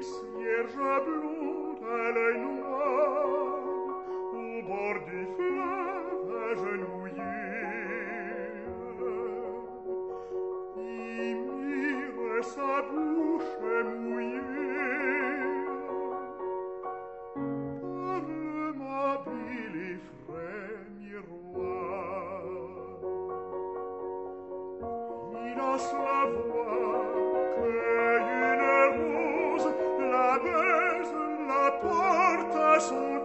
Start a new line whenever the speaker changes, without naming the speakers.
cierge blonde à l'œil noir, au bord du fleuve agenouillé, il mire sa bouche mouillée par le mobile et frais miroir. Il hausse la voix, cueille une rose, la baise, la porte à son